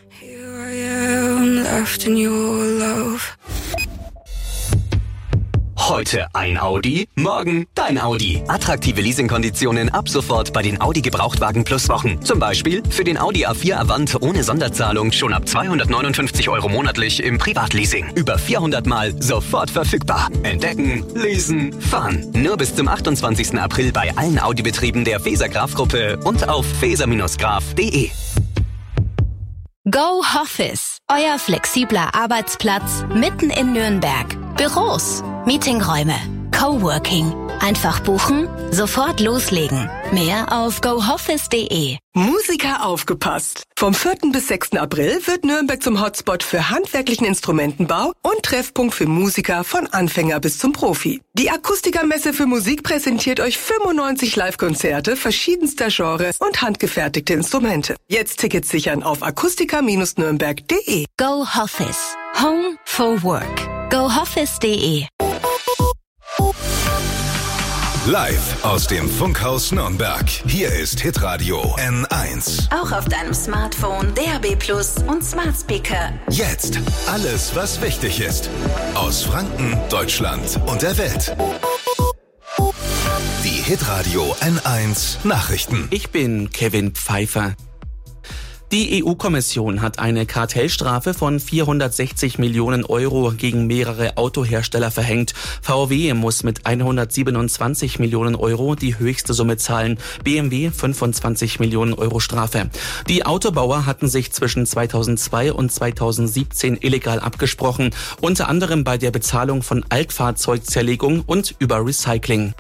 Here I am, left in your love. Heute ein Audi, morgen dein Audi. Attraktive Leasingkonditionen ab sofort bei den Audi Gebrauchtwagen Plus Wochen. Zum Beispiel für den Audi A4 Avant ohne Sonderzahlung schon ab 259 € monatlich im Privatleasing. Über 400 Mal sofort verfügbar. Entdecken, leasen, fahren. Nur bis zum 28. April bei allen Audi-Betrieben der Feser-Graf-Gruppe und auf feser-graf.de. Go Office, euer flexibler Arbeitsplatz mitten in Nürnberg. Büros, Meetingräume, Coworking. Einfach buchen, sofort loslegen. Mehr auf gooffice.de. Musiker aufgepasst! Vom 4. bis 6. April wird Nürnberg zum Hotspot für handwerklichen Instrumentenbau und Treffpunkt für Musiker von Anfänger bis zum Profi. Die Akustikermesse für Musik präsentiert euch 95 Live-Konzerte verschiedenster Genres und handgefertigte Instrumente. Jetzt Tickets sichern auf akustiker-nürnberg.de. Go Office, Home for Work. gooffice.de. Live aus dem Funkhaus Nürnberg. Hier ist Hitradio N1. Auch auf deinem Smartphone, DAB+ und Smart Speaker. Jetzt alles, was wichtig ist. Aus Franken, Deutschland und der Welt. Die Hitradio N1 Nachrichten. Ich bin Kevin Pfeiffer. Die EU-Kommission hat eine Kartellstrafe von 460 Millionen € gegen mehrere Autohersteller verhängt. VW muss mit 127 Millionen € die höchste Summe zahlen, BMW 25 Millionen € Strafe. Die Autobauer hatten sich zwischen 2002 und 2017 illegal abgesprochen, unter anderem bei der Bezahlung von Altfahrzeugzerlegung und über Recycling.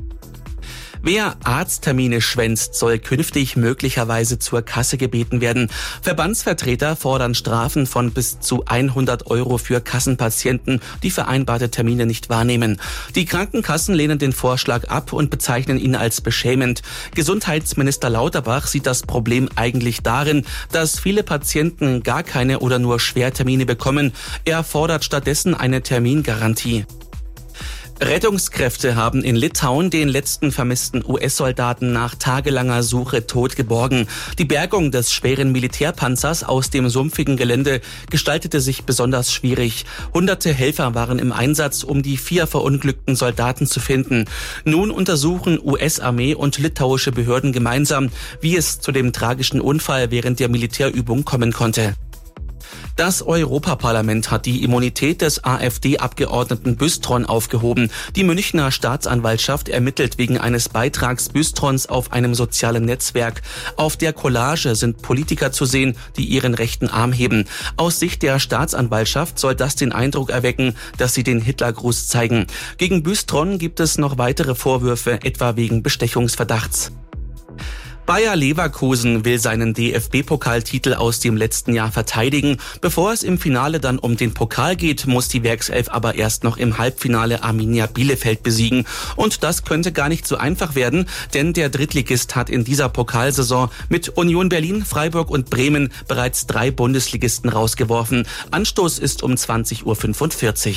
Wer Arzttermine schwänzt, soll künftig möglicherweise zur Kasse gebeten werden. Verbandsvertreter fordern Strafen von bis zu 100 € für Kassenpatienten, die vereinbarte Termine nicht wahrnehmen. Die Krankenkassen lehnen den Vorschlag ab und bezeichnen ihn als beschämend. Gesundheitsminister Lauterbach sieht das Problem eigentlich darin, dass viele Patienten gar keine oder nur Schwertermine bekommen. Er fordert stattdessen eine Termingarantie. Rettungskräfte haben in Litauen den letzten vermissten US-Soldaten nach tagelanger Suche tot geborgen. Die Bergung des schweren Militärpanzers aus dem sumpfigen Gelände gestaltete sich besonders schwierig. Hunderte Helfer waren im Einsatz, um die 4 verunglückten Soldaten zu finden. Nun untersuchen US-Armee und litauische Behörden gemeinsam, wie es zu dem tragischen Unfall während der Militärübung kommen konnte. Das Europaparlament hat die Immunität des AfD-Abgeordneten Bystron aufgehoben. Die Münchner Staatsanwaltschaft ermittelt wegen eines Beitrags Bystrons auf einem sozialen Netzwerk. Auf der Collage sind Politiker zu sehen, die ihren rechten Arm heben. Aus Sicht der Staatsanwaltschaft soll das den Eindruck erwecken, dass sie den Hitlergruß zeigen. Gegen Bystron gibt es noch weitere Vorwürfe, etwa wegen Bestechungsverdachts. Bayer Leverkusen will seinen DFB-Pokaltitel aus dem letzten Jahr verteidigen. Bevor es im Finale dann um den Pokal geht, muss die Werkself aber erst noch im Halbfinale Arminia Bielefeld besiegen. Und das könnte gar nicht so einfach werden, denn der Drittligist hat in dieser Pokalsaison mit Union Berlin, Freiburg und Bremen bereits 3 Bundesligisten rausgeworfen. Anstoß ist um 20:45 Uhr.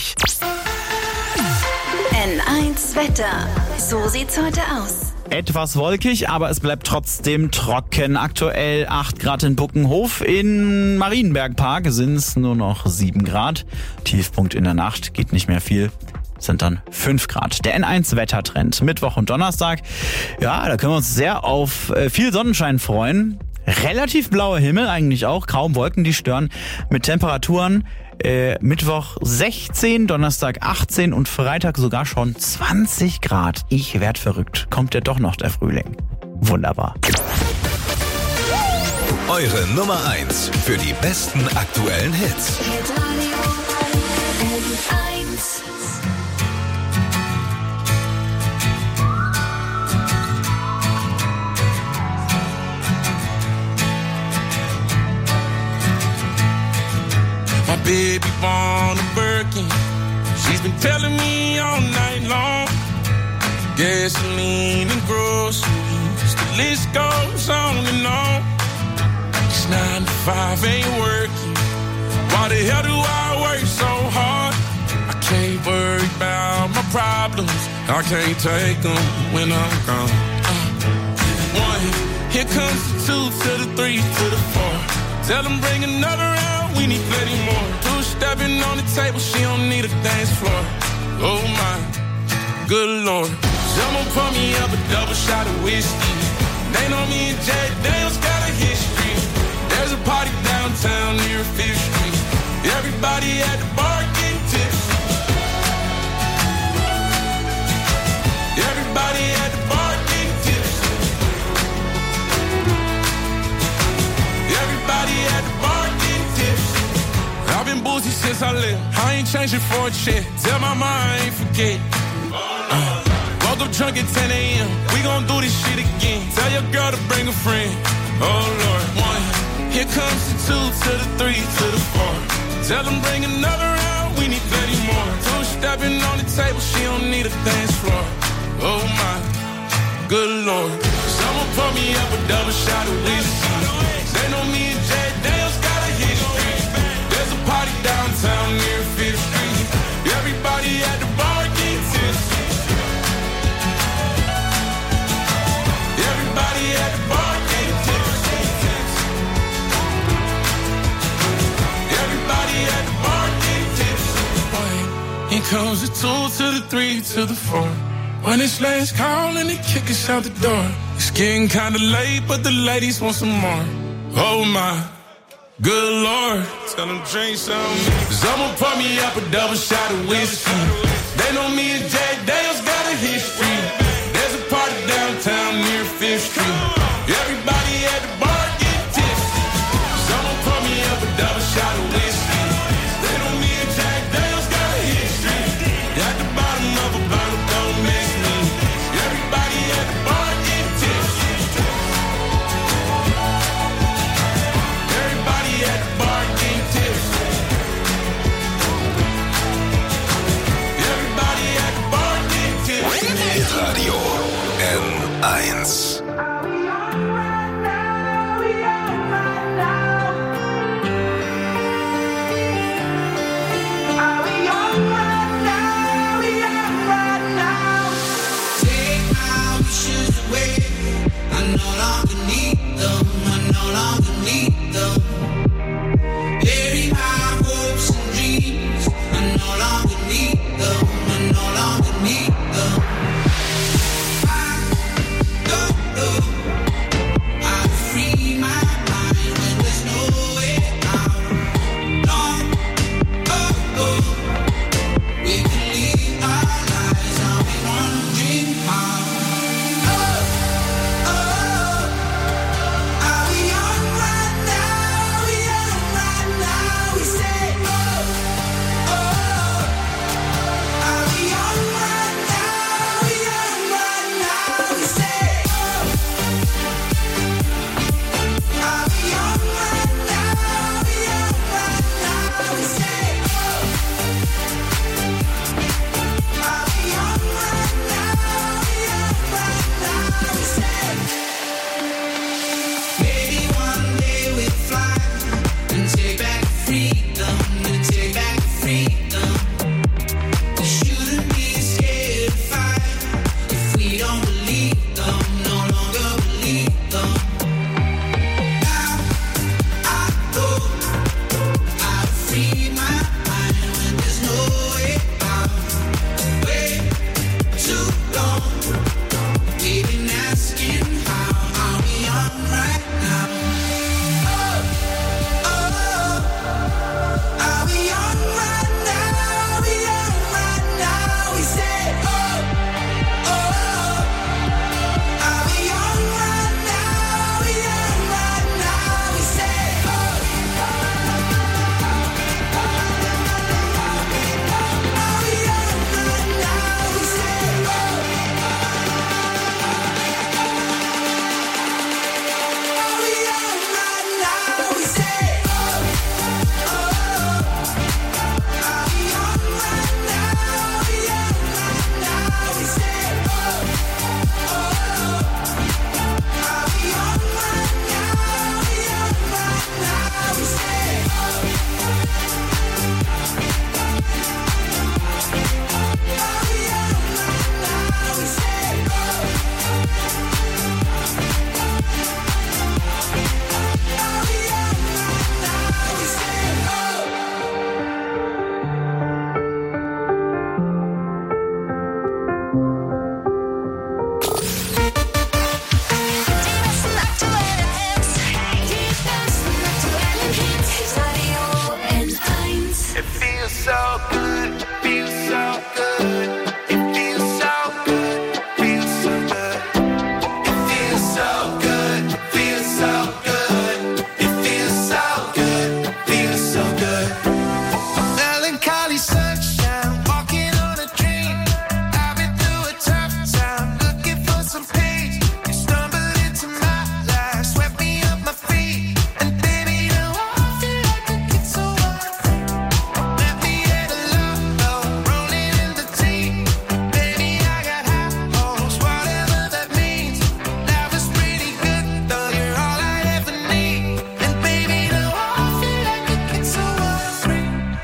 N1 Wetter. So sieht's heute aus. Etwas wolkig, aber es bleibt trotzdem trocken. Aktuell 8 Grad in Buckenhof. In Marienbergpark sind es nur noch 7 Grad. Tiefpunkt in der Nacht, geht nicht mehr viel, sind dann 5 Grad. Der N1-Wettertrend. Mittwoch und Donnerstag, ja, da können wir uns sehr auf viel Sonnenschein freuen. Relativ blauer Himmel eigentlich auch, kaum Wolken, die stören. Mit Temperaturen Mittwoch 16, Donnerstag 18 und Freitag sogar schon 20 Grad. Ich werd verrückt. Kommt ja doch noch der Frühling. Wunderbar. Eure Nummer 1 für die besten aktuellen Hits. My baby born a Birkin. She's been telling me all night long. Gasoline and groceries, the list goes on and on. This 9 to 5 ain't working. Why the hell do I work so hard? I can't worry about my problems. I can't take them when I'm gone. 1, here comes the 2 to the 3 to the 4. Tell them bring another round. table, she don't need a dance floor. Oh my, good Lord. Someone pour me up a double shot of whiskey. They know me and Jay Daniels got a history. There's a party downtown near 5th Street. Everybody at the bar getting tipsy. Everybody at the bar getting tipsy. Everybody at the bar getting tipsy. I've been boozy since I left. I ain't changing for a check. Tell my mom I ain't forget. Woke up drunk at 10 a.m. We gon' do this shit again. Tell your girl to bring a friend. Oh Lord, 1. Here comes the 2 to the 3 to the 4. Tell them bring another round. We need 30 more. 2 stepping on the table. She don't need a dance floor. Oh my, good Lord. Someone pour me up a double shot of whiskey. They know me and Jay Daniels got a history. There's a party downtown near 5th Street. Everybody at the bar getting tipsy. Everybody at the bar getting tipsy. Everybody at the bar getting tipsy. Here comes the 2 to the 3 to the 4. When it's last call and they kick us out the door. It's getting kinda late, but the ladies want some more. Oh my, good Lord. Tell them drink some. Someone pour me up a double shot of whiskey. They know me and Jay Daniels got a history. There's a party downtown near 5th Street. Everybody at the bar get tipsy. Someone pour me up a double shot of whiskey. They know me and Jay Daniels got a history. At the bottom of a bottle, don't miss me. Everybody at the bar get tipsy. Everybody at the bar get tipsy. Everybody at the bar get tipsy. Hitradio N1.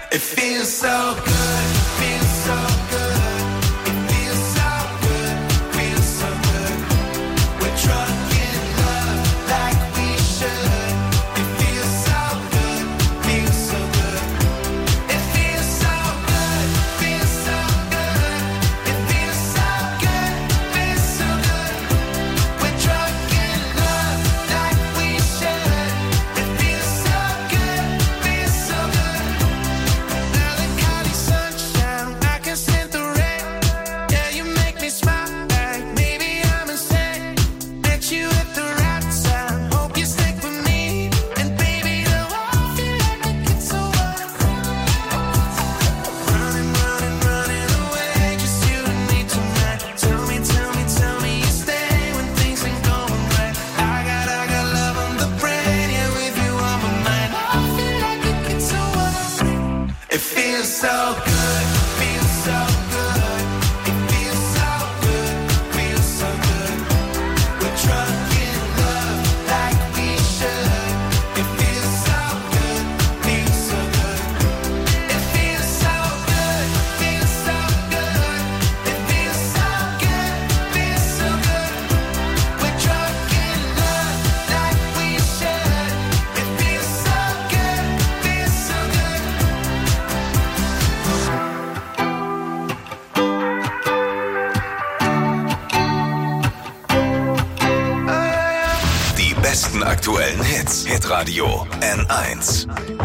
It feels so good, feels so good. It feels so good, feels so good. We're drunk in love like we should. It feels so good, feels so good. It feels so good, feels so good. It feels so good, feels so good. We're drunk in love like we should. It feels so good, feels so good. Melancholy sunshine, I can stand the rain. Yeah, you make me smile like maybe I'm insane. Met you at the right time, hope you stick with me. And baby, the world feel like it gets so wild. Running, running, running away, just you and me tonight. Tell me, tell me, tell me you stay when things ain't going right. I got love on the brain, yeah, with you on my mind. I feel like it gets so wild. It feels so good, feels so good. It feels so good, feels so good. We're drunk in love like we should. It feels so good, feels so good. It feels so good, feels so good. It feels so good, feels so good. We're drunk in love like we should. It feels so good, feels so good. Die besten aktuellen Hits. Hitradio N1.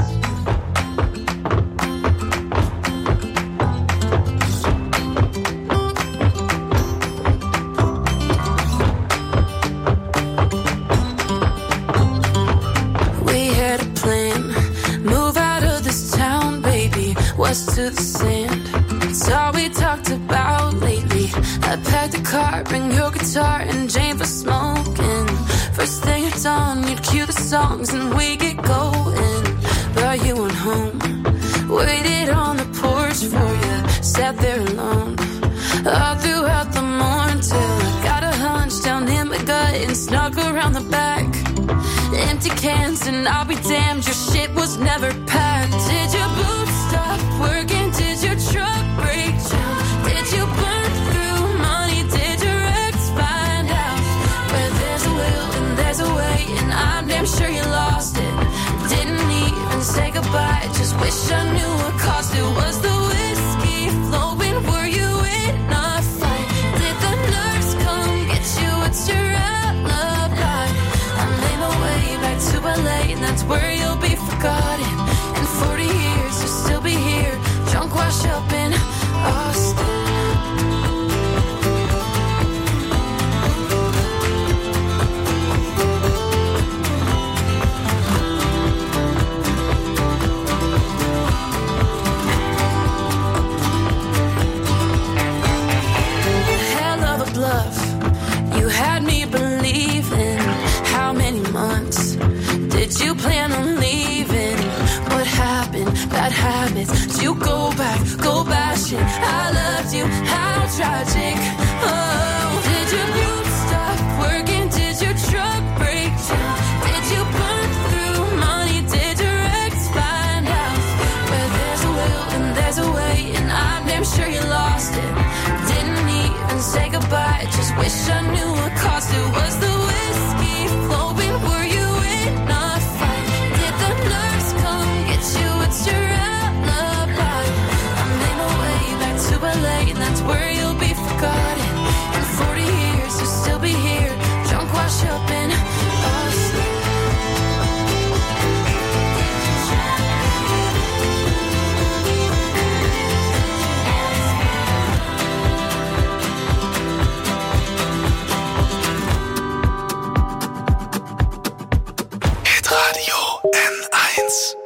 We had a plan, move out of this town, baby, west to the sand. It's all we talked about lately. I packed a car, bring your guitar and Jane for smoking. First thing at dawn, you'd cue the songs and we get going. Brought you on home, waited on the porch for you, sat there alone. All throughout the morning till I got a hunch down in my gut and snuck around the back. Empty cans and I'll be damned, your shit was never packed. Did your boots stop working? Did your truck break down? Did you burn through money? Did your ex find out? Where there's a will and there's a way, and I'm damn sure you lost it. Didn't even say goodbye, just wish I knew what caused it. Was the whiskey flowing? Were you in a fight? Did the nurse come get you? What's your alibi? I made my way back to LA, and that's where you'll be forgotten. In 40 years, you'll still be here, drunk, wash up in Austin. Hell of a bluff, you had me believing. How many months did you plan on leaving? What happened? Bad habits. Did you go back, go bashing? I loved you, how tragic. Oh, did your boots stop working? Did your truck break down? Did you burn through money? Did your ex find out? Where there's a will and there's a way, and I'm damn sure you lost it. Didn't even say goodbye, just wish I knew what caused it. Was the whiskey flowing? Were you in a fight? Did the nurse come get you? What's your alibi? I made my way back to LA, and that's where you'll be forgotten. In 40 years, you'll still be here, drunk, wash up in Austin. Hitradio N1.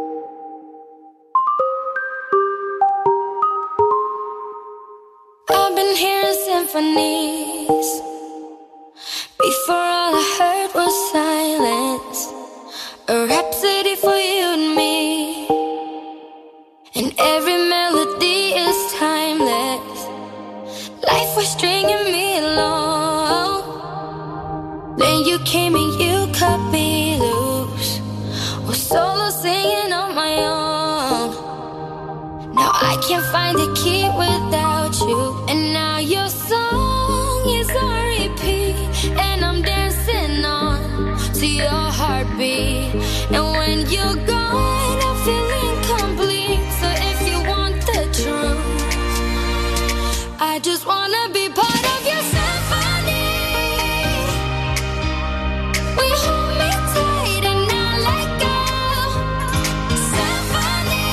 I've been hearing symphonies. Before all I heard was silence. A rhapsody for you and me. And every melody is timeless. Life was stringing me along. Then you came and you cut me loose. Was solo singing on my own. I can't find a key without you. And now your song is on repeat, and I'm dancing on to your heartbeat. And when you're gone, I feel incomplete. So if you want the truth, I just wanna be part of your symphony. We hold me tight and not let go. Symphony,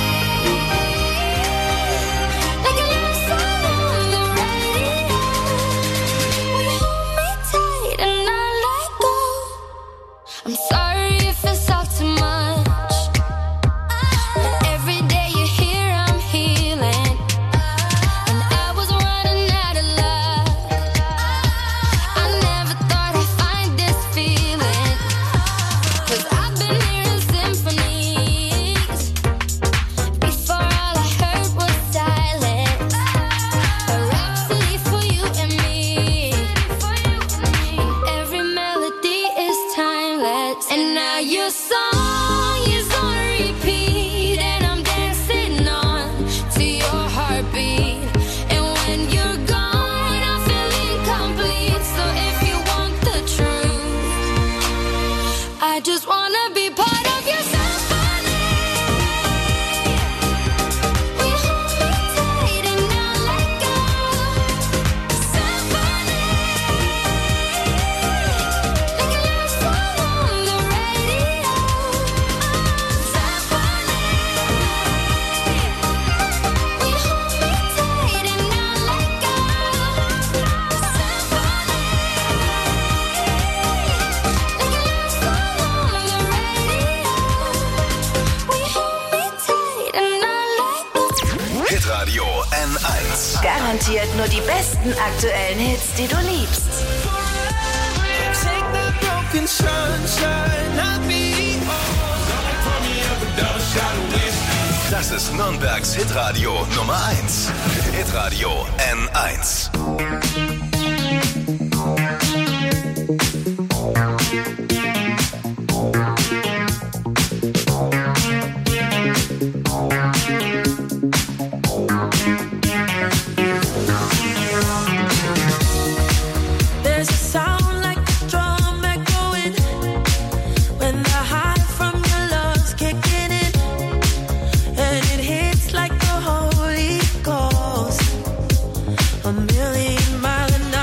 like a love song on the radio. We hold me tight and not let go. I'm sorry if it's all too much, but every day you're here I'm healing. And I was running out of luck. I never thought I'd find this feeling, 'cause I've been hearing symphonies. Before all I heard was silence. A rhapsody for you and me. And every melody is timeless. And now your song is on repeat, and I'm dancing on to your heartbeat. And when you're gone, I feel incomplete. So if you want the truth, I just wanna be part of your symphony. We hold me tight and not let go. Symphony, like a love song on the radio. Symphony, we hold me tight and not let go. Symphony, like a love song on the radio. We hold me tight and not let go. Hitradio N1. Garantiert nur die besten aktuellen Hits, die du liebst. Take the broken sunshine, not me. Pour me up a double shot of whiskey. Das ist Nürnbergs Hitradio Nummer 1. Hitradio N1. There's a sound like a drum echoing when the high from your love's kicking in, and it hits like the Holy Ghost, 1,000,000 miles an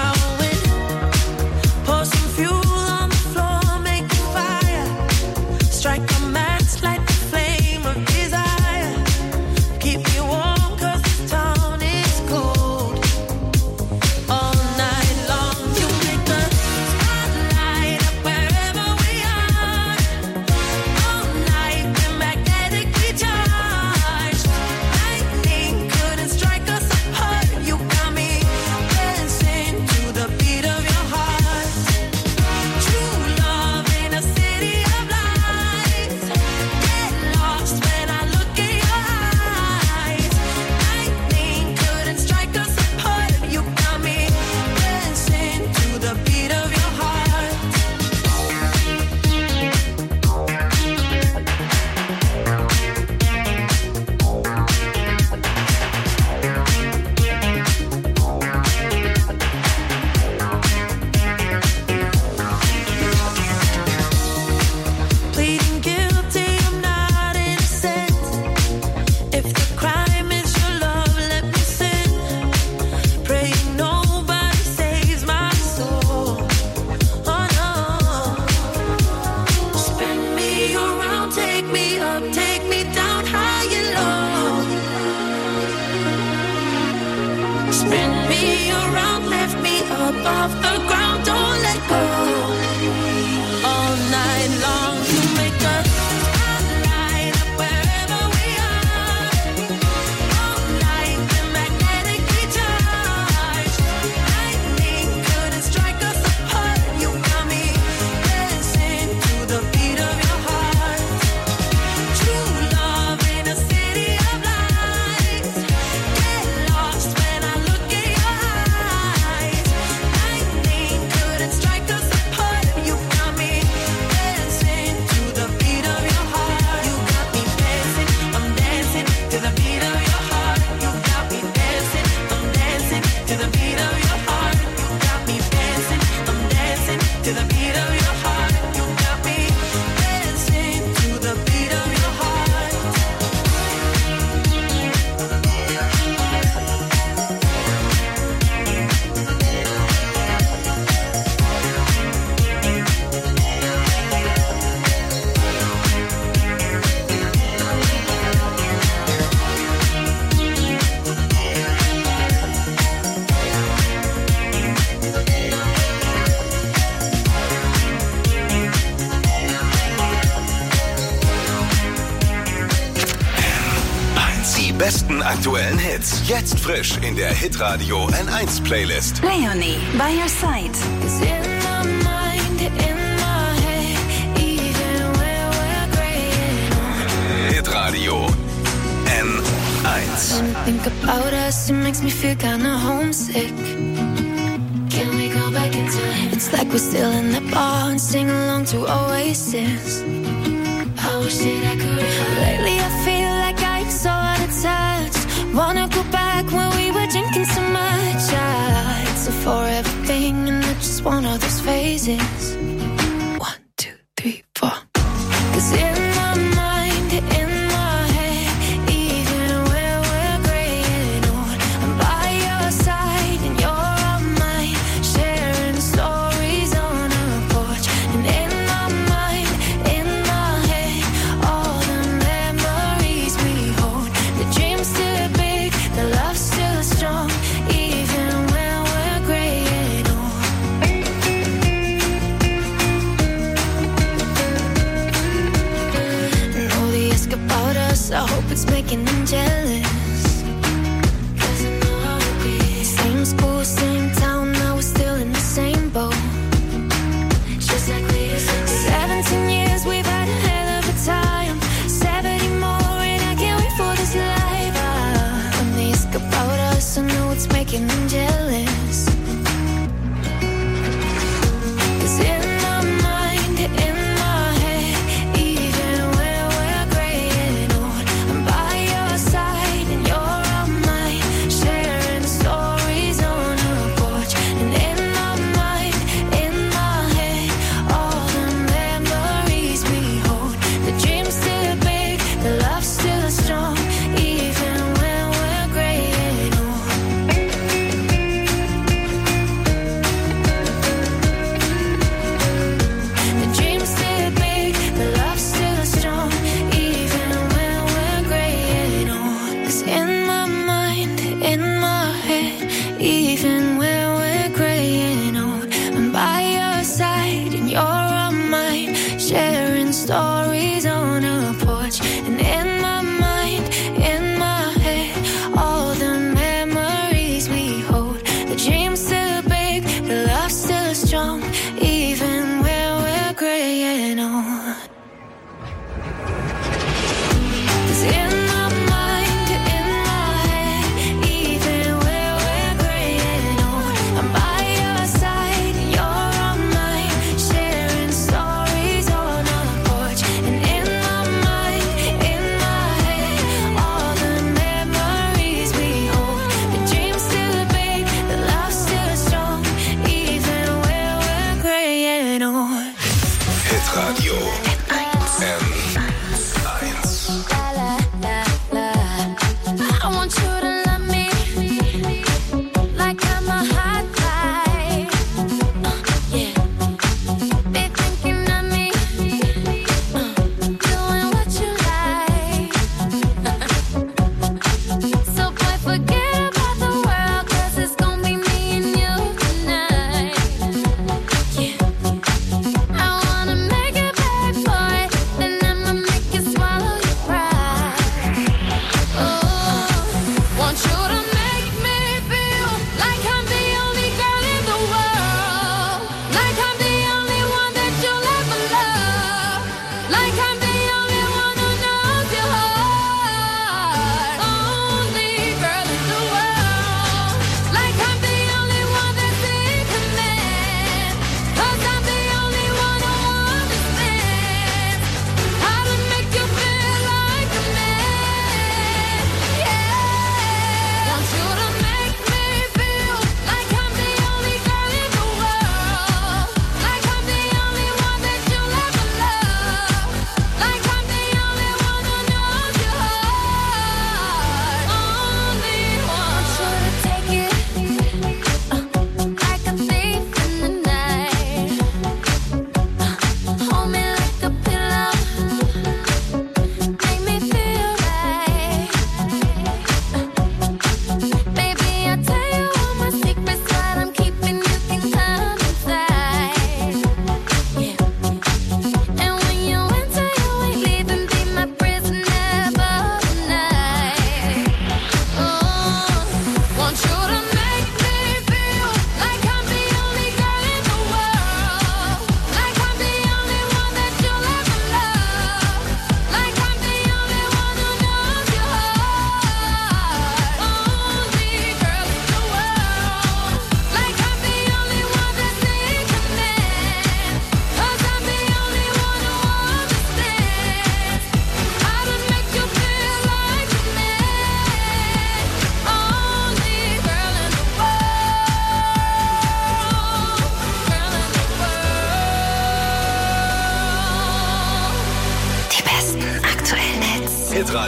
besten aktuellen Hits. Jetzt frisch in der Hitradio N1 Playlist. Leonie, by your side. Cause in my mind, in my head, even where we're graying on. Hitradio N1. When I think about us, it makes me feel kinda homesick. Can we go back in time? It's like we're still in the bar and sing along to Oasis. I wish that I could. Lately I feel like I'm so out of touch. Wanna go back when we were drinking so much. It's a forever thing and I just want all those phases. 1, 2, 3, 4. Cause in my mind, in my head, even where we're graying on, I'm by your side and you're on mine, sharing stories on a porch. And in my mind, in my head, all the memories we hold. The dream's still big, the love's still strong, even when we're graying on. And all they ask about us, I hope it's making them jealous. 'Cause I know how it be. Same school, same town, now we're still in the same boat. Just like we used to be. 17 years, we've had a hell of a time. 70 more, and I can't wait for this life. When they ask about us, I know it's making them jealous. 'Cause in my mind, in my head, even where we're graying on, I'm by your side and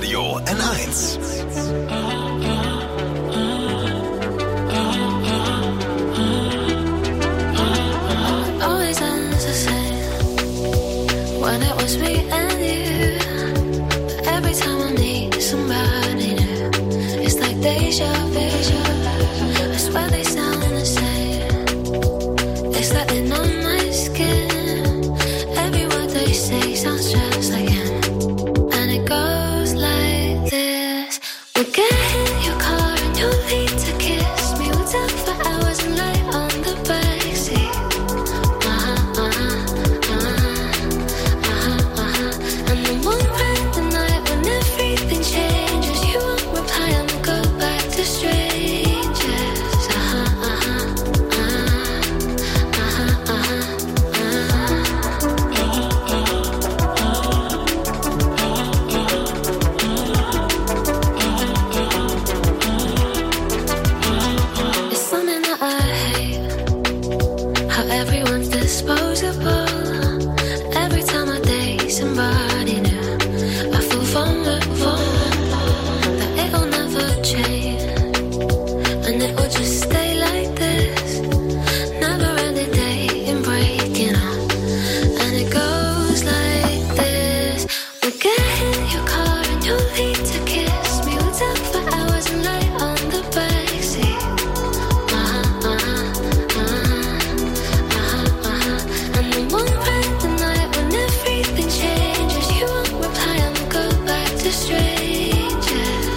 Hitradio N1. Always ends the same when it was me and you. But every time I need somebody new, it's like deja vu. I swear they sound the same. It's like they know my skin. Every word they say sounds just like him. And it goes like this. We'll get in your car and you'll need to kiss me. We'll talk for hours and lie on the backseat. And then we'll ride the night when everything changes. You won't reply and we'll go back to strangers. It's something that I hate, how everyone's disposable. Every time I date somebody new, I feel vulnerable, that it'll never change, and it will just stay like this. Never ending dating, breaking up, and it goes like this. We'll get in your car and you'll need to kiss me. We'll talk for hours and lie on the backseat. And then we'll ride the night when everything changes. You won't reply and we'll go back to strangers.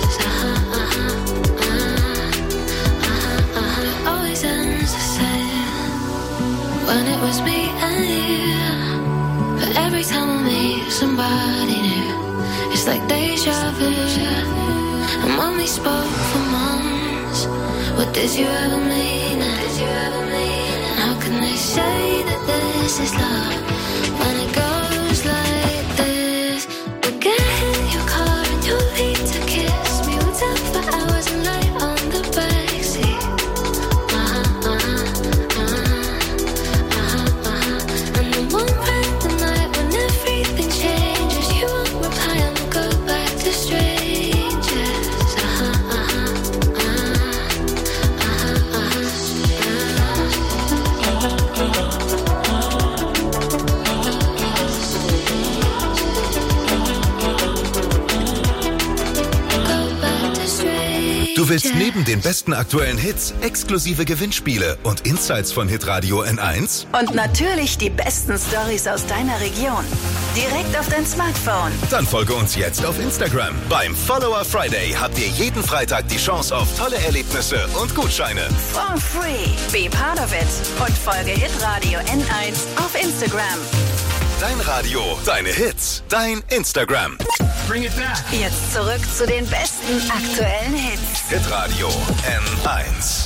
Always ends the same when it was me and you. But every time I meet somebody new, it's like deja vu. And when we spoke for months, what did you ever mean? And how can they say that this is love when it goes like this? We'll get in your car and you'll need to kiss me. We'll talk for hours and lie on the backseat. And then we'll ride the night when everything changes. You won't reply and we'll go back to strangers. Du willst neben den besten aktuellen Hits exklusive Gewinnspiele und Insights von Hitradio N1? Und natürlich die besten Storys aus deiner Region. Direkt auf dein Smartphone. Dann folge uns jetzt auf Instagram. Beim Follower Friday habt ihr jeden Freitag die Chance auf tolle Erlebnisse und Gutscheine. For free. Be part of it. Und folge Hitradio N1 auf Instagram. Dein Radio, deine Hits, dein Instagram. Bring it back. Jetzt zurück zu den besten aktuellen Hits. Hitradio N1.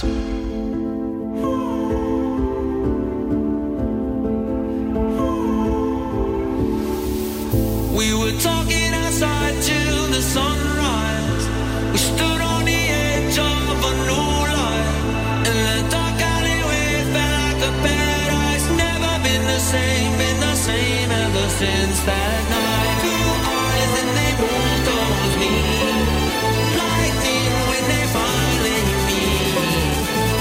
We were talking outside till the sunrise. We stood on the edge of a new life. In the dark alleyway felt like a paradise. Never been the same ever since that night. Two eyes and they both told me. Lightning when they finally meet.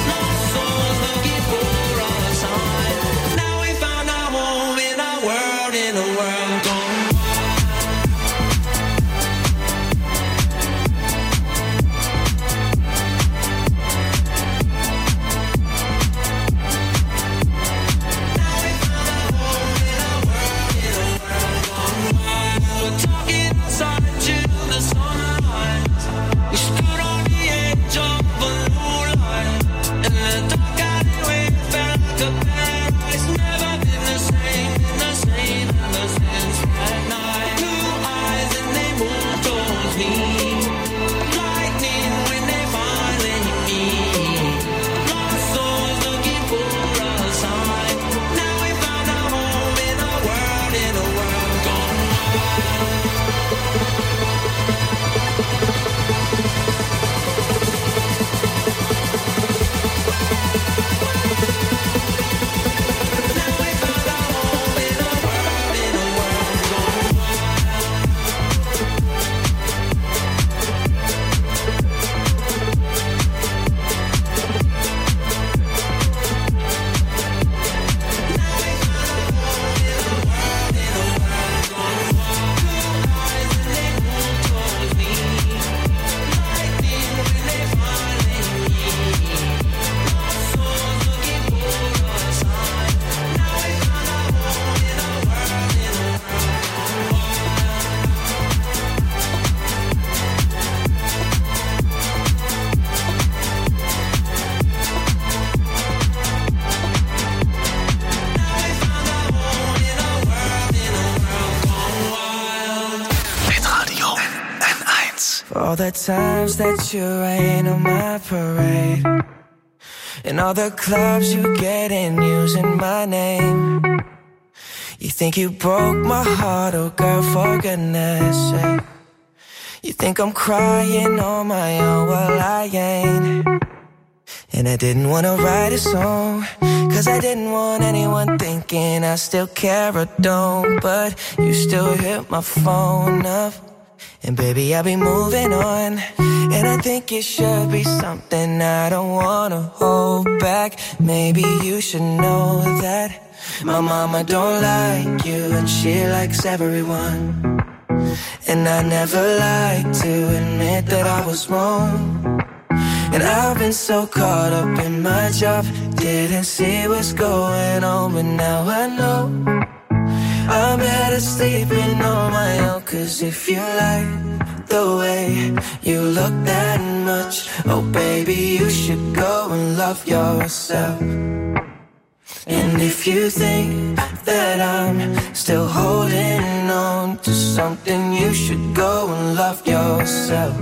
For all the times that you rain on my parade, and all the clubs you get in using my name. You think you broke my heart, oh girl, for goodness sake. You think I'm crying on my own, well I ain't. And I didn't wanna write a song, cause I didn't want anyone thinking I still care or don't. But you still hit my phone up, and baby, I'll be moving on. And I think it should be something I don't wanna hold back. Maybe you should know that my mama don't like you, and she likes everyone. And I never like to admit that I was wrong. And I've been so caught up in my job, didn't see what's going on, but now I know I'm better sleeping on my own. Cause if you like the way you look that much, oh baby, you should go and love yourself. And if you think that I'm still holding on to something, you should go and love yourself.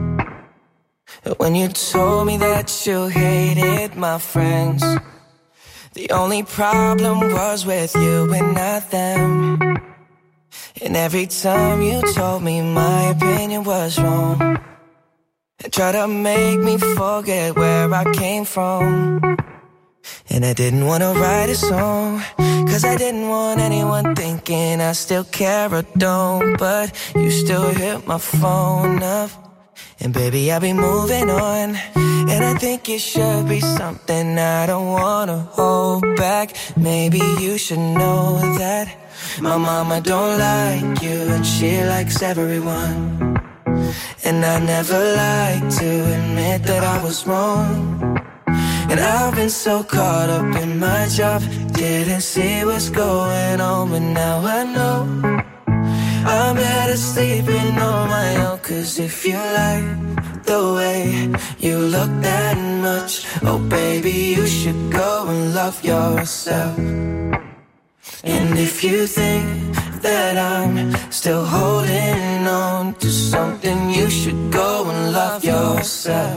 When you told me that you hated my friends, the only problem was with you and not them. And every time you told me my opinion was wrong, and tried to make me forget where I came from. And I didn't wanna write a song, cause I didn't want anyone thinking I still care or don't. But you still hit my phone up, and baby, I'll be moving on. And I think it should be something I don't wanna hold back. Maybe you should know that my mama don't like you, and she likes everyone. And I never like to admit that I was wrong. And I've been so caught up in my job, didn't see what's going on, but now I know I'm better sleeping on my own. Cause if you like the way you look that much, oh baby, you should go and love yourself. And if you think that I'm still holding on to something, you should go and love yourself.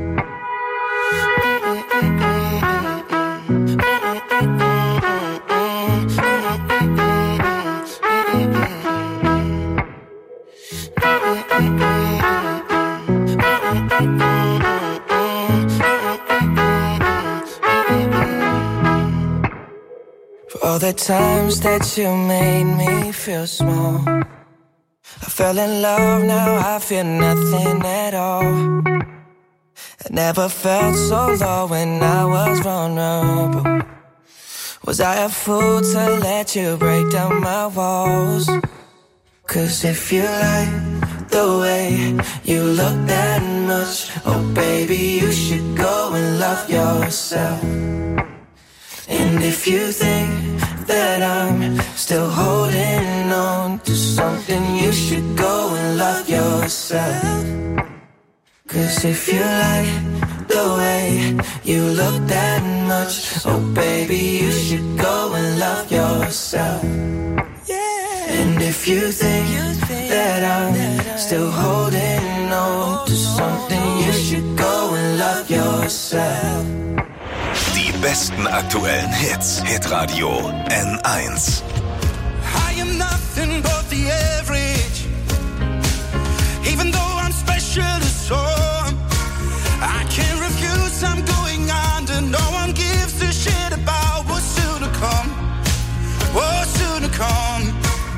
For all the times that you made me feel small, I fell in love, now I feel nothing at all. I never felt so low when I was vulnerable. Was I a fool to let you break down my walls? Cause if you like the way you look that much, oh baby, you should go and love yourself. And if you think that I'm still holding on to something, you should go and love yourself. Cause if you like the way you look that much, oh baby, you should go and love yourself. And if you think that I'm still holding on to something, you should go and love yourself. Die besten aktuellen Hits, Hitradio N1. I am nothing but the average, even though I'm special to some. I can't refuse, I'm going under. No one gives a shit about what's soon to come. What's soon to come.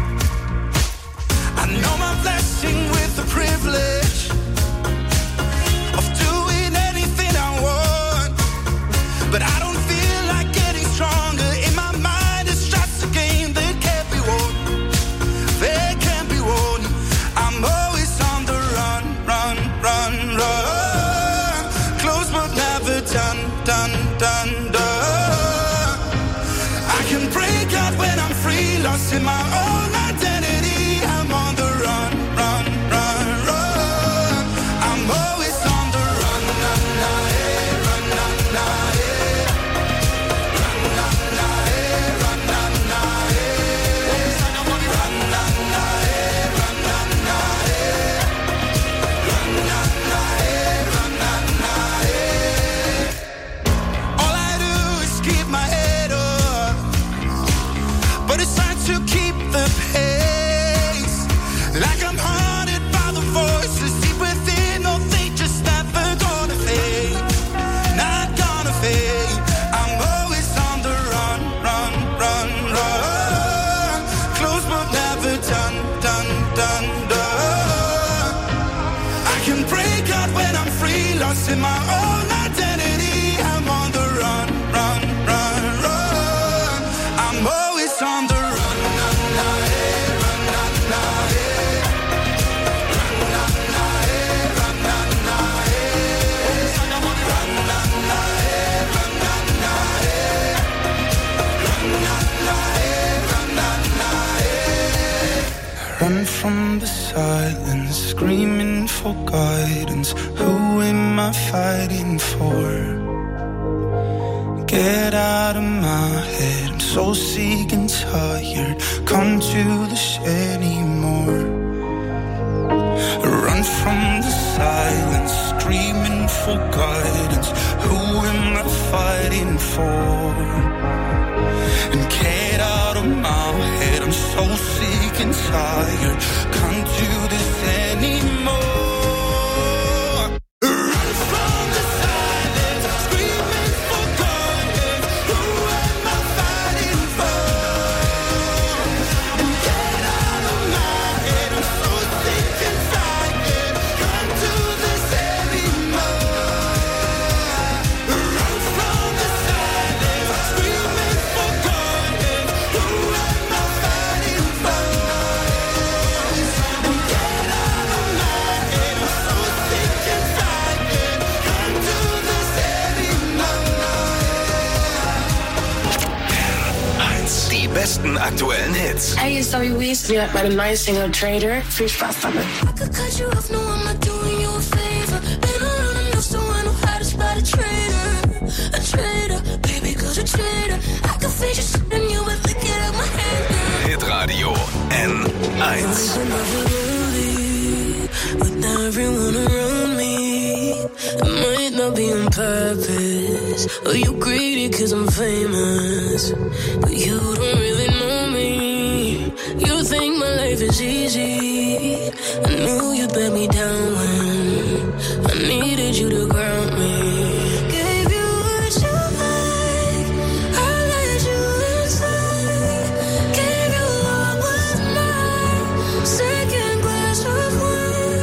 I know my blessing with the privilege of doing anything I want, but I don't feel like getting stronger. In my mind it's just a game that can't be won. They can't be won. I'm always on the run, run, run, run. Close but never done, done, done, done. I can break out when I'm free, lost in my own identity. I'm on the run, run, run, run. I'm always on the run, na, na, eh, run, na, na, eh. Run, na, na, eh, run, na, na, eh. Run, na, na, eh, run, na, na, eh. Run, me, lost in my own identity. I'm on the run, run, run, run. I'm always on the run. Run from the silence, screaming for guidance. Who am I fighting for? Get out of my head, I'm so sick and tired. Come to this anymore. Run from the silence, screaming for guidance. Who am I fighting for? And get out of my head, I'm so sick and tired. Can't do this anymore. Run from the silence, screaming for guidance. Who am I fighting for? And get out of my head, I'm so sick and tired. Can't do this anymore. Run from the silence, screaming for guidance. Who am I fighting for? And get out of my head, I'm so sick and tired. Can't do this anymore. Die besten aktuellen Hits. Hey, it's Zoe Wees. Ihr hört meine neue Single Trader. Viel Spaß damit. I could cut you off, no, I'm not doing you a favor. Been around enough so I know how to spot a traitor. A traitor, baby, cause a traitor. I can feel you shooting you and lick it out my hand, girl. Hitradio N1. With everyone around me, it might not be on purpose. Or you greedy cause I'm famous, but you don't really know me. You think my life is easy. I knew you'd let me down when I needed you to ground me. Gave you what you like, I let you inside. Gave you all was mine, second glass of wine.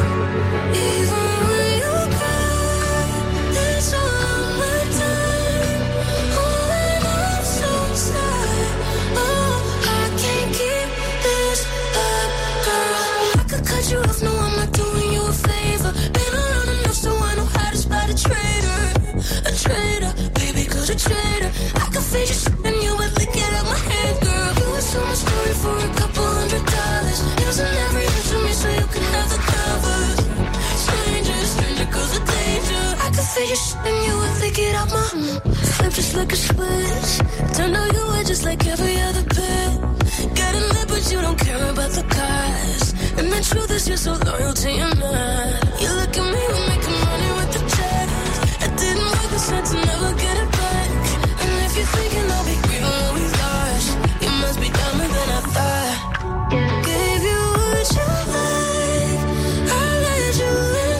Even when you cry, it's all my time. Oh, and I'm so sad. Oh, I can't keep this up, girl. I could cut you off, no, I'm not doing you a favor. Been around enough so I know how to spot a traitor. A traitor, baby, cause a traitor. I can feel you shooting you and lick it out my hand, girl. You would tell my story for a couple $100. It was in every inch of me so you can have the covers. Stranger, stranger, cause a danger. I can feel you shooting you and lick it out my flip just like a switch. Turned out you were just like every other pet. Got a lip but you don't care about the cost. And the truth is you're so loyal to your man. You look at me, we're making money with the check. I didn't work this hard to never get it back. And if you're thinking I'll be grieving what we lost, you must be dumber than I thought. Gave you what you like, I let you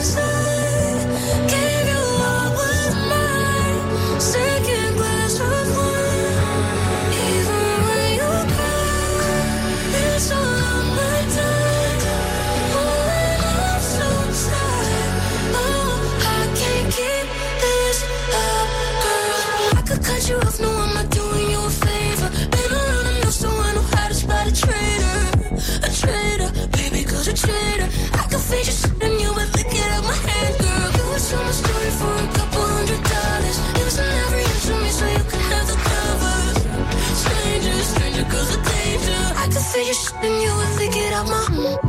inside. Gave you all was mine, second glass of wine. Even when you cry, it's all on my time. Oh, and I'm so sad. Oh, I can't keep this up, girl. I could cut you off, no, I'm not doing you a favor. Been around enough so I know how to spot a traitor. A traitor, baby, cause a traitor. I can feel you shooting you and lick it out my hand, girl. You would tell my story for a couple $100. It was in every inch of me so you can have the covers. Stranger, stranger, cause a danger. I can feel you shooting you and lick it out my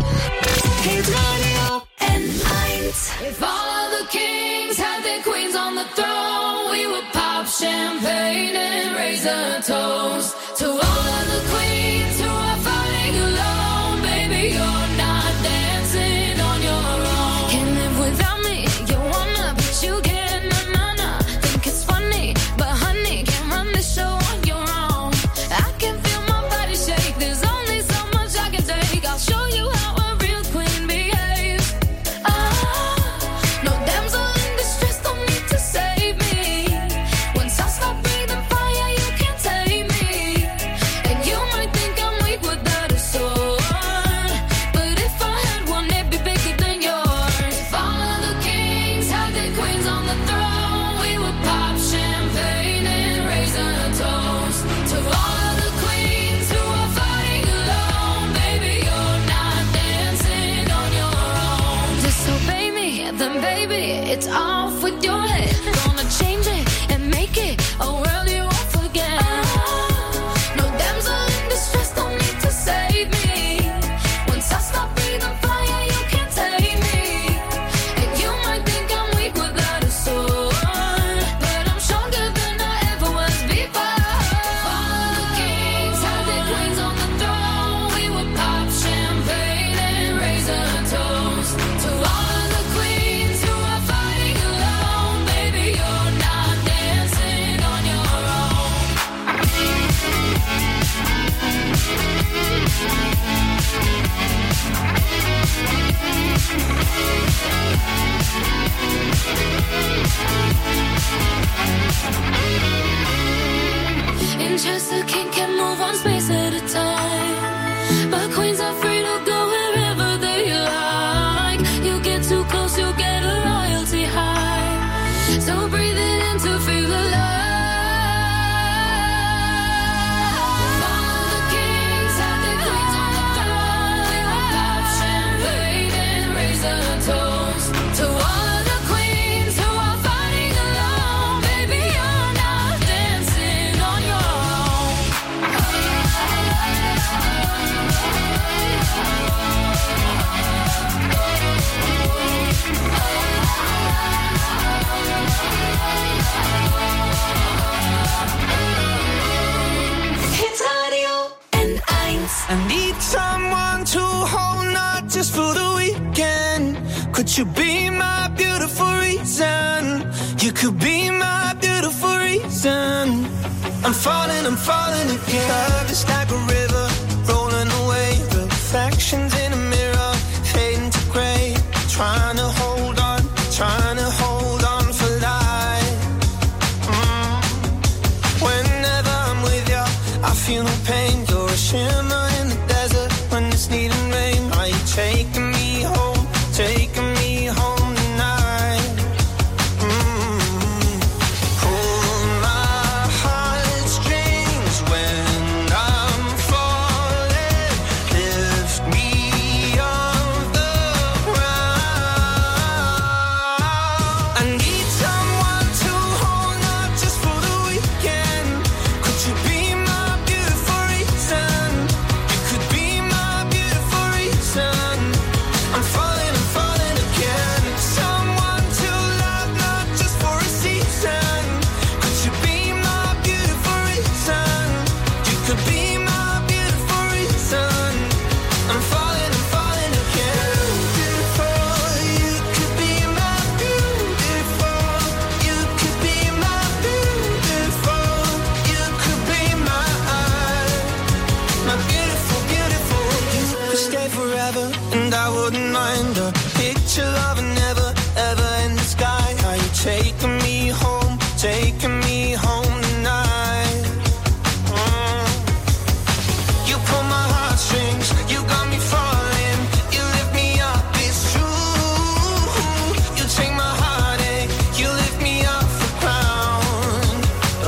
Hitradio N1. If all of the kings had their queens on the throne, we would pop champagne and raise a toast to all of the queens who are fighting alone. Baby, you're not dancing on your own. Can't live without me, you wanna, but you can't, nah. Think it's funny, but honey, can't run the show on your own. I can feel my body shake, there's only so much I can take. I'll show you how a real queen behaves. No damsel in distress, don't need to save me. Once I stop breathing fire, you can't take me. And you might think baby, it's off with your head. Gonna change it and make it a world you won't forget. No damsel in distress, don't need to save me. Once I stop breathing fire, you can't take me. And you might think I'm weak without a sword, but I'm stronger than I ever was before. All the kings had their queens on the throne. We would pop champagne and raise a toast to all of the queens who are fighting alone. Baby, you're not dancing on your own. In chess, the king can move one space at a time, but queens are free to go wherever they like. You get too close, you get a royalty high. So breathe it in to feel alive. All the kings have their queens on the throne. We will pop champagne and raise a toast to all of the queens who are fighting alone. Baby, you're not dancing on your own. Hits Radio N1. I need someone to hold, not just for the weekend. Could you be my beautiful reason? You could be my beautiful reason. I'm falling again. Love is like a river rolling away. Reflections in a mirror fading to gray. Trying to hold on for life. Whenever I'm with you, I feel no pain. You're a shimmer in the desert when it's needing rain. Are you taking me home tonight? Pull my heartstrings when I'm falling. Lift me off the ground. I need someone to hold, not just for the weekend. Could you be my beautiful reason? You could be my beautiful reason. I'm falling again. Someone to love, not just for a season. Could you be my beautiful reason? You could be my beautiful reason. I'm falling again. Beautiful, you could be my beautiful. You could be my beautiful. You could be my beautiful, beautiful. You could stay forever, and I wouldn't mind a picture of a never, ever in the sky. Are you taking me home tonight? You pull my heartstrings, you got me falling. You lift me up, it's true. You take my heartache, you lift me off the ground.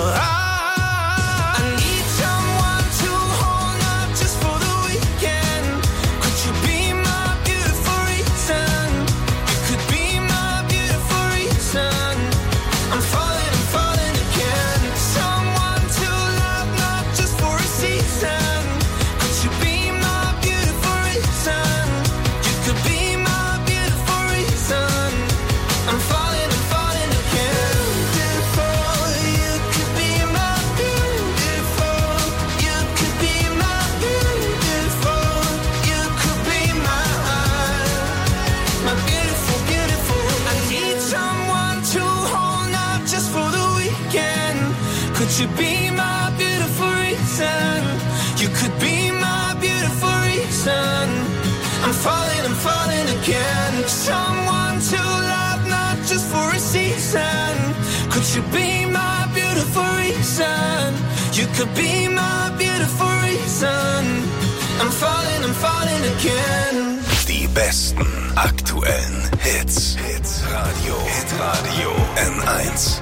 I need someone to hold, not just for the weekend. Could you be my beautiful reason? You could be my beautiful reason. I'm falling again. Someone to love, not just for a season. Could you be my beautiful reason? You could be my beautiful reason. I'm falling again. Beautiful, you could be my beautiful. You could be my beautiful. You could be my beautiful, beautiful. I need someone to hold, not just for the weekend. Could you be my beautiful reason? You could be my beautiful reason. I'm falling again. Someone to love, not just for a season. Could you be my beautiful reason? You could be my beautiful reason. I'm falling again. Die besten aktuellen Hits. Hitradio N1.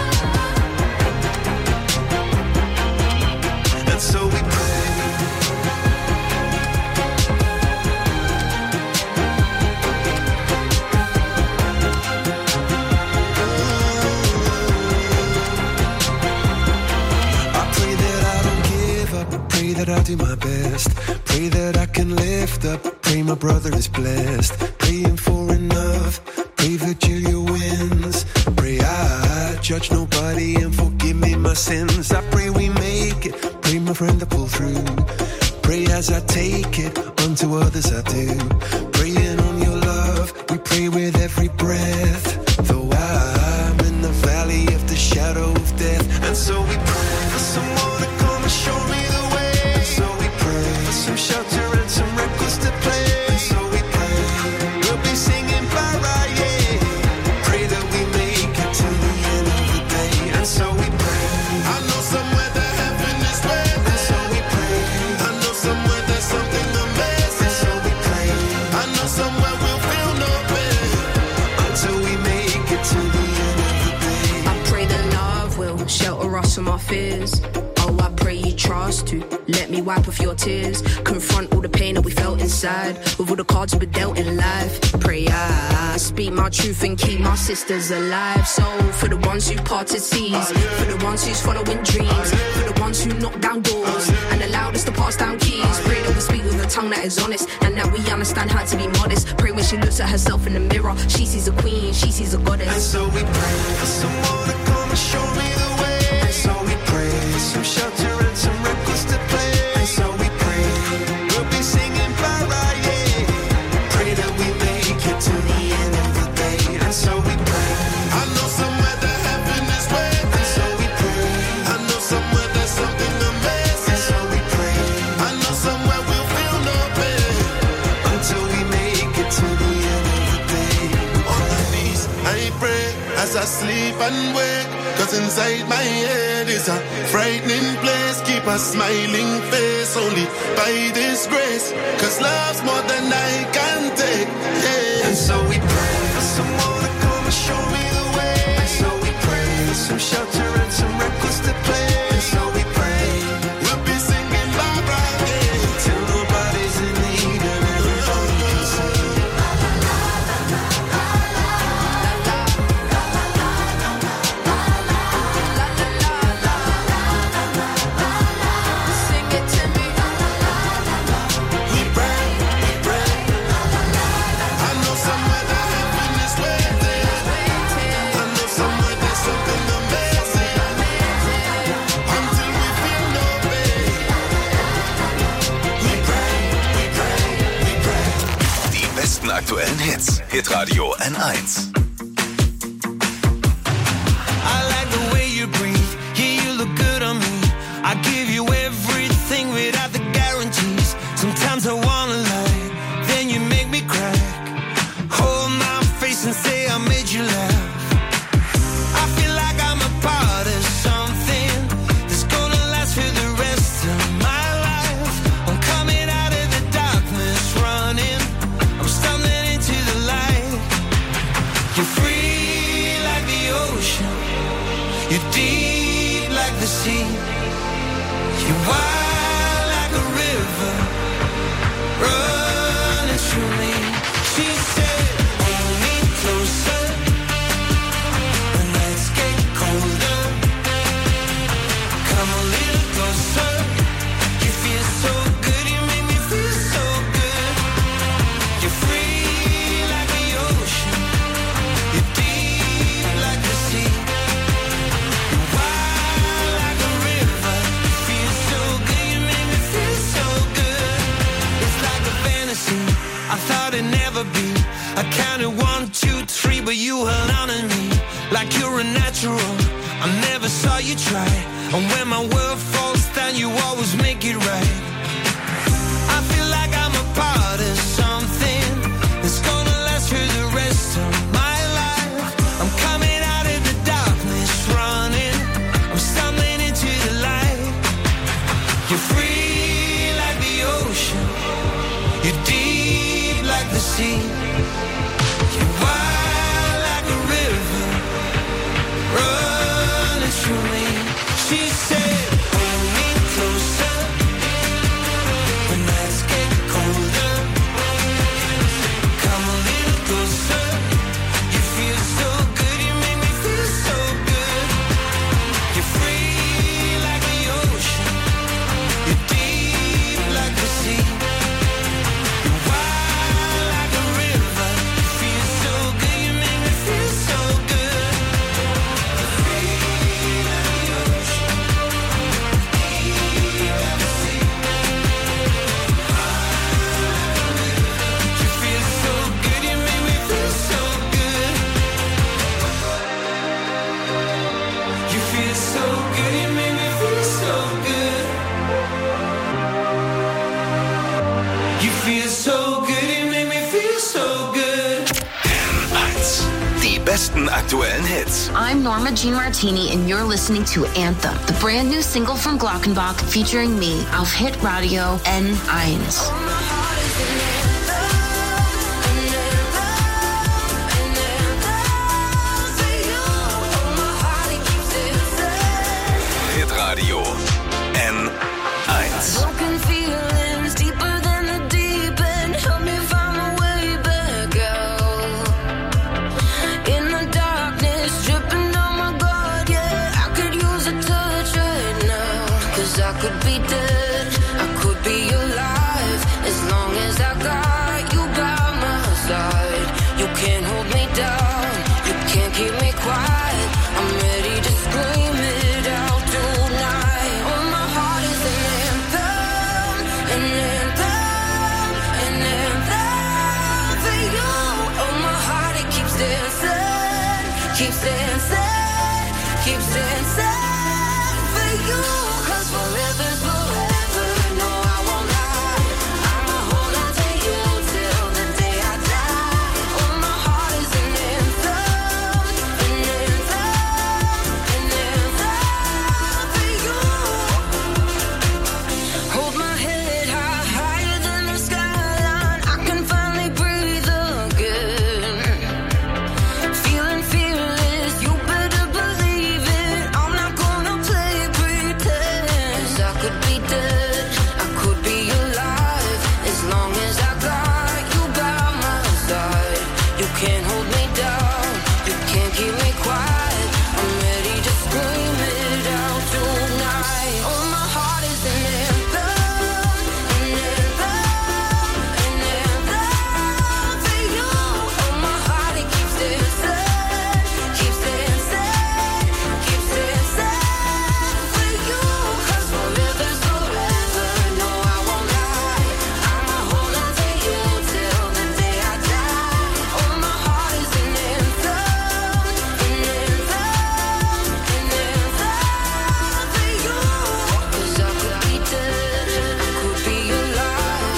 And so we pray I'll do my best. Pray that I can lift up. Pray my brother is blessed. Praying for enough. Pray Virgilia wins. Pray I judge nobody and forgive me my sins. I pray we make it. Pray my friend to pull through. Pray as I take it, unto others I do. Praying on your love, we pray with every breath. Though I'm in the valley of the shadow of death. And so we pray for someone to come and show me the way. And so we pray for some shelter and some records to play. And so we pray, we'll be singing para, yeah. Pray that we make it to the end of the day. And so we pray, I know somewhere that heaven is waiting. And so we pray, I know somewhere there's something amazing. And so we pray, I know somewhere we'll feel no pain until we make it to the end of the day. I pray that love will shelter us from our fears. Oh, I pray you trust to let me wipe off your tears. Confront all the pain that we felt inside with all the cards we dealt in life. Pray I speak my truth and keep my sisters alive. So for the ones who parted seas, for the ones who's following dreams, for the ones who knock down doors and allowed us to pass down keys. Pray that we speak with a tongue that is honest and that we understand how to be modest. Pray when she looks at herself in the mirror, she sees a queen, she sees a goddess. And so we pray for someone to come and show me the way. And so we pray for some shelter and some records to play. And so we pray, we'll be singing para, yeah. Pray that we make it to the end of the day. And so we pray, I know somewhere that heaven is waiting. And so we pray, I know somewhere there's something amazing. And so we pray, I know somewhere we'll feel no pain until we make it to the end of the day. On my knees, I pray as I sleep and wake. Cause inside my head is a frightening place. Keep a smiling face only by this grace. Cause love's more than I can take, yeah. And so we pray for someone to come and show me the way. And so we pray for some shelter and some records to play. And so we pray, we'll be singing Barbara, yeah. Till nobody's in need and everybody can sing. Aktuellen Hits. Hitradio N1. I like the way you breathe. Yeah, you look good on me. I give you everything without the guarantees. Sometimes I wanna lie, then you make me cry. Hold my face and say I made you laugh. I feel like I'm a part of something that's gonna last for the rest of my life. I'm coming out of the darkness, running. I'm stumbling into the light. You're free like the ocean. You're deep like the sea. You're wide like a river, running through me. She said, hold me closer when nights get colder. Come a little closer. You feel so good, you make me feel so good. You're free like the ocean. You're deep like the sea. You're wide like a river. You feel so good, you make me feel so good. It's like a fantasy I thought it'd never be. I counted 1, 2, 3, but you held on to me like you're a natural. I never saw you try, and when my world falls down, you always make it right. I feel like I'm a part of something that's gonna last for the rest of my life. I'm coming out of the darkness, running. I'm stumbling into the light. You're free like the ocean. You're deep like the sea. You're wide like a river, running through me. She said, hold me closer when nights get colder. Come a little closer. You feel so good, you make me feel so good. You're free like the ocean. You're deep You feel so good, you make me feel so good. N1. Die besten aktuellen Hits. I'm Norma Jean Martini, and you're listening to Anthem, the brand new single from Glockenbach featuring me auf Hitradio N1. Hitradio N1. Broken feelings deeper than the deep end. Help me find my way back out. In the darkness, dripping on my guard, yeah. I could use a touch right now. 'Cause I could be dead, I could be alive. As long as I got you by my side. You can't hold me down, you can't keep me quiet. I'm ready to scream it out tonight. Oh, my heart is an anthem, an anthem, an anthem for you. Oh, my heart, it keeps dancing, keeps dancing, keeps dancing for you. 'Cause forever's forever, no, I won't lie. I'ma hold on to you till the day I die. Oh, my heart is an anthem, an anthem, an anthem for you. Hold my head high, higher than the skyline. I can finally breathe again. Feeling fearless, you better believe it. I'm not gonna play pretend. 'Cause I could be dead, I could be alive. As long as I got you by my side. You can't hold me down, you can't keep me quiet. I'm ready to scream it out tonight. Oh, my heart is an anthem, an anthem, an anthem for you. Oh, my heart, it keeps dancing, keeps dancing, keeps dancing for you. 'Cause forever's forever, no, I won't lie. I'ma hold on to you till the day I die. Oh, my heart is an anthem, an anthem, an anthem for you. 'Cause I could be dead, I could be alive.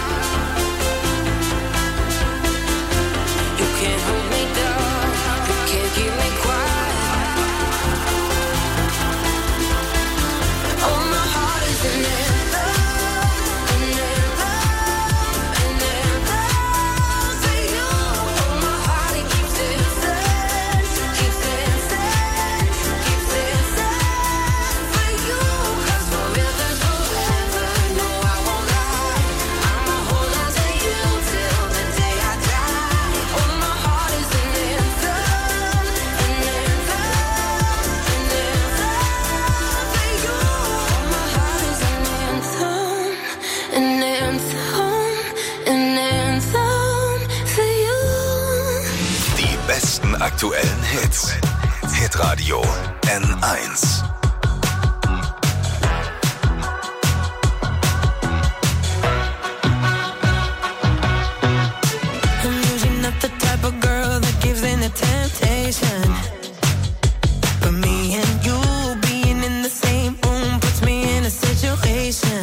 You can't hold me down, you can't keep me quiet. Oh, my heart is an anthem, an anthem, an anthem for you. Oh, my heart, it keeps dancing, keeps dancing, keeps dancing for you. 'Cause forever's forever, no, I won't lie. I'ma hold on to you till the day I die. Oh, my heart is an anthem, an anthem, an anthem for you. Oh, my heart is an anthem, an anthem, an anthem for you. Die besten aktuellen Hits. Hitradio N1. I'm usually not the type of girl that gives in to temptation. But me and you being in the same room puts me in a situation.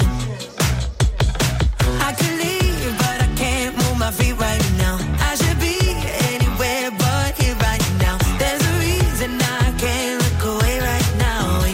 I could leave, but I can't move my feet right now. I should be anywhere but here right now. There's a reason I can't look away right now.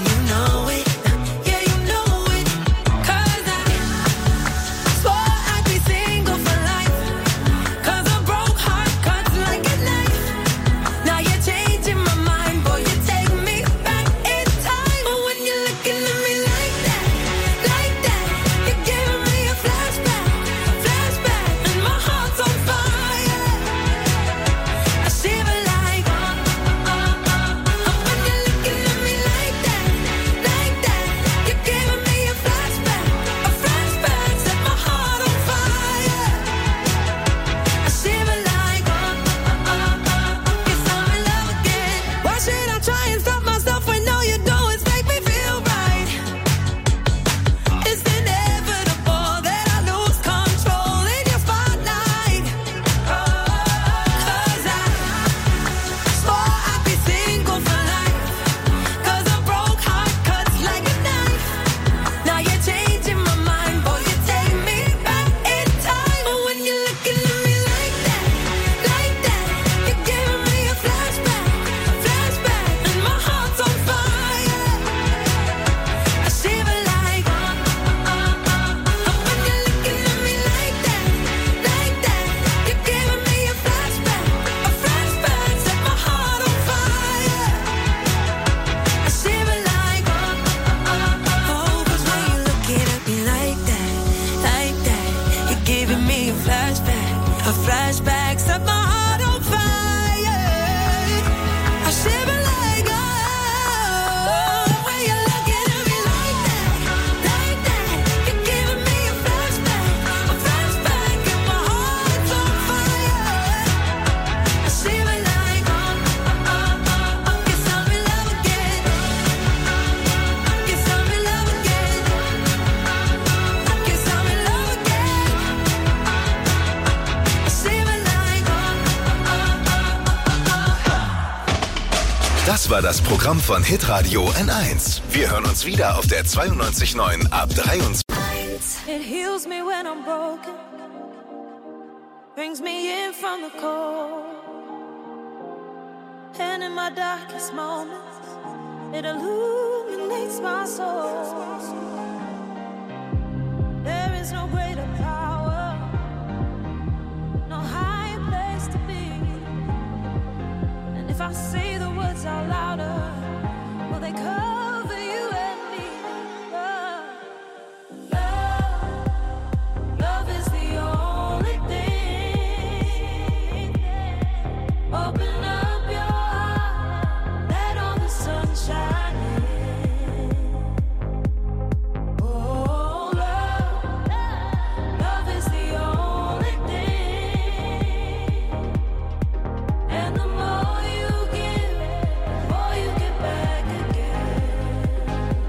Das war das Programm von Hitradio N1. Wir hören uns wieder auf der 92.9 ab 23. It heals me when I'm broken, brings me in from the cold, and in my darkest moments, it illuminates my soul. There is no greater